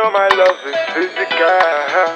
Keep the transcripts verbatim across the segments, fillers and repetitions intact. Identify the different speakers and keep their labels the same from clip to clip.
Speaker 1: know my love is physical.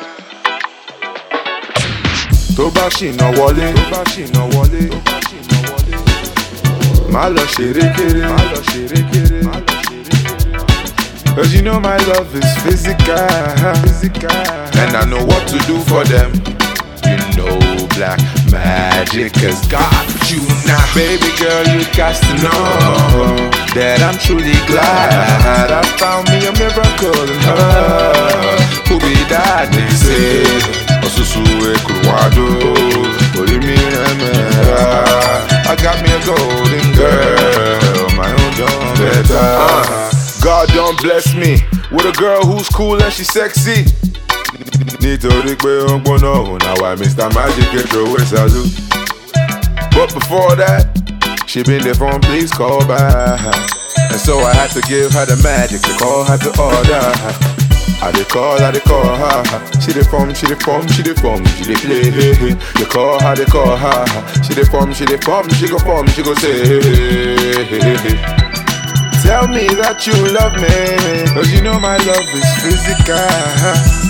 Speaker 2: Tó bá ṣìnà wọlé, tó bá ṣìnà wọlé, tó bá ṣìnà wọlé. Má lọ ṣeré kéré, má lọ ṣeré kéré, má lọ ṣeré kéré. Cause you know my love is physical, physical. And I know what to do for them. You know black magic has got you now. Baby girl, you got to know that I'm truly glad I found me a miracle in her. Who be that they say? Osusu ekurwado, orimi emera. I got me a golden girl, my own done better. Uh, God don't bless me with a girl who's cool and she's sexy. Nítorí pé ó ń gbóná òun náà why Mister Magic get throw away salute. But before that, she been there from please call back. And so I had to give her the magic to call her to order. I dey call, I dey call her. She dey form, she dey form, she dey form, she dey play. You call her, they call her. She dey form, she dey form, she go form, she go say. Tell me that you love me, cause you know my love is physical.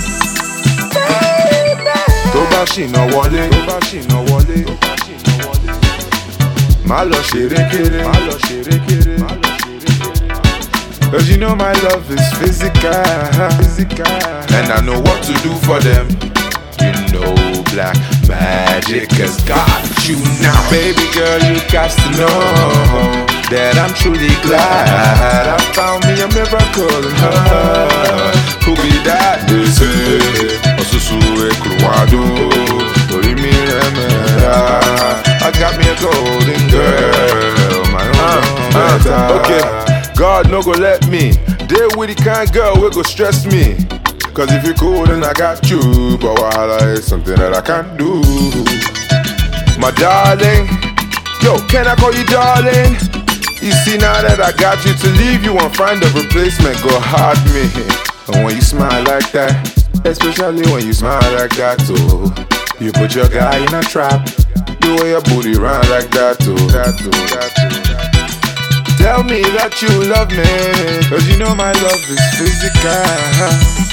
Speaker 2: Tó bá ṣìnà wọlé, tó bá ṣìnà wọlé, tó bá ṣìnà wọlé. Má lọ ṣeré kéré, má lọ ṣeré kéré, má lọ ṣeré kéré. Cause you know my love is physical, physical. And I know what to do for them. You know black magic has got you now. Baby girl, you got to know that I'm truly glad I found me a miracle in her. Who be that they say? Osusu ekurwado, orimi emera. I got me a golden girl, my own uh, better. Okay, God no go let me deal with the kind girl we go stress me. Cause if you cool then I got you, but wahala is something that I can't do. My darling, yo, can I call you darling? You see now that I got you, to leave you and find a replacement go hard me. And when you smile like that, especially when you smile like that too, you put your guy in a trap. The way your booty run like that too, that too, that too, that too. Tell me that you love me, cause you know my love is physical.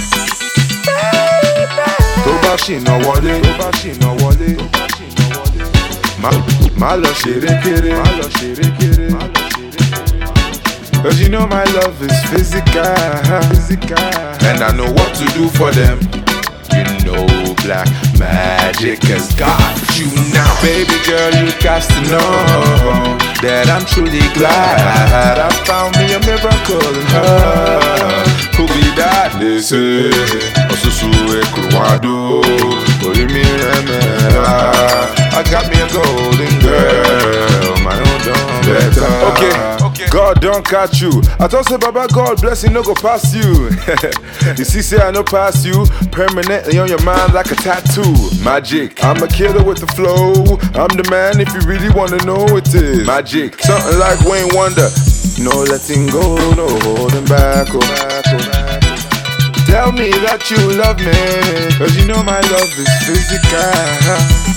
Speaker 2: Tó bá ṣìnà wọlé, tó bá ṣìnà wọlé, tó bá ṣìnà wọlé. Má, má lọ ṣeré kéré, má lọ ṣeré kéré, má lọ ṣeré kéré. Cause you know my love is physical, physical. And I know what to do for them. You know black magic has got you now. Baby girl, you got to know that I'm truly glad I found me a miracle in her. Who be that they say? Osusu ekurwado, orimi emera. I got me a golden girl, my own done better. Okay, okay. God don't catch you. I thought say Baba God blessing no go pass you. You see say I no pass you, permanently on your mind like a tattoo. Magic, I'm a killer with the flow. I'm the man if you really wanna know it is. Magic, something like Wayne Wonder. No letting go, no holding back, oh back, oh back. Tell me that you love me, cause you know my love is physical.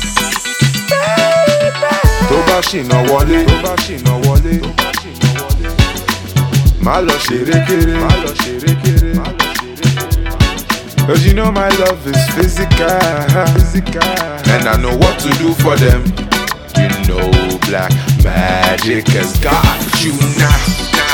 Speaker 2: Tó bá ṣìnà wọlé, tó bá ṣìnà wọlé, tó bá ṣìnà wọlé. Má lọ ṣeré kéré, má lọ ṣeré kéré, má lọ ṣeré kéré. Cause you know my love is physical, physical. And I know what to do for them. You know black magic has got you now.